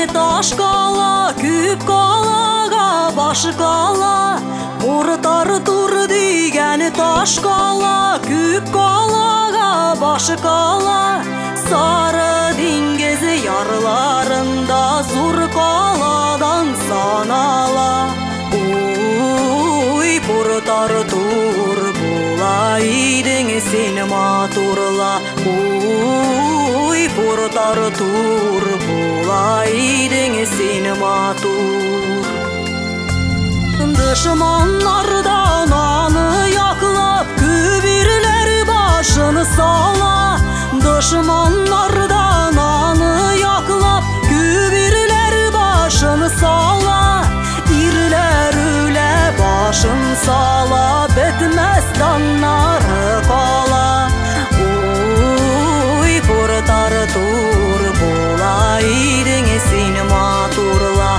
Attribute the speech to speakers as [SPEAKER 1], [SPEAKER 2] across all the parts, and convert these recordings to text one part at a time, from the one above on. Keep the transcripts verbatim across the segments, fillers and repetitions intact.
[SPEAKER 1] таш кала, күп калага баш кала. Уртар тур дигән таш кала, күп калага баш кала. Сары диңгез ярларында зур каладан санала. Уй, уртар тур була идең сен матурла. Уй, уртар тур була идең сен матур. Дошманнардан аны яклап, күбирләр башын сала. Дошманнардан аны яклап, күбирләр башын сала. Ирләр үлә башын сала, бетмәс даннары кала. Уй, уртар тур була идең сен матурла.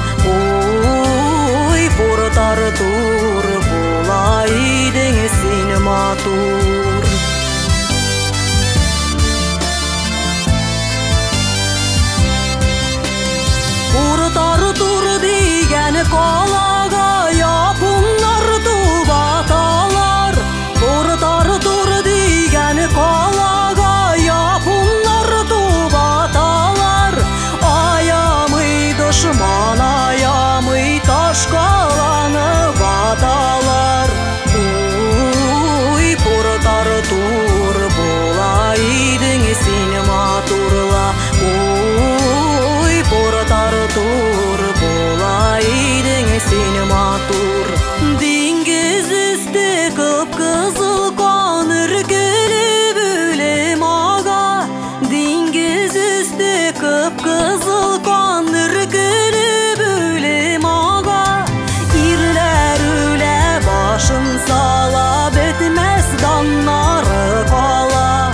[SPEAKER 1] Уртар тур була идең сен матур. Уртар тур дигән калага япуннар тубаталар. Уртар тур дигән калага япуннар тубаталар. Аямый дошман, аямый таш каланы ваталар. Уй, уртар тур була идең сен матурла. Уй, уртар тур була идең сен матур. Диңгез өсте кып-кызыл кан үркелеп үлем ага. Диңгез өсте кып-кызыл кан үркелеп үлем ага. Ирләр үлә башын сала, бетмәс даннары кала.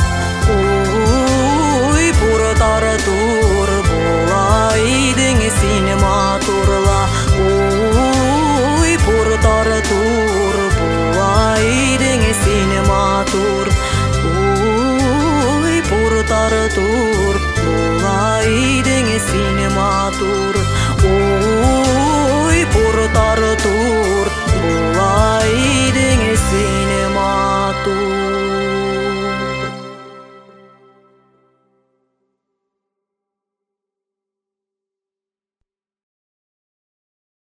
[SPEAKER 1] Уй, уртар тур була идең сен матурла. Уй, уртар тур була идең сен матур. Уй, уртар тур була идең сен матур.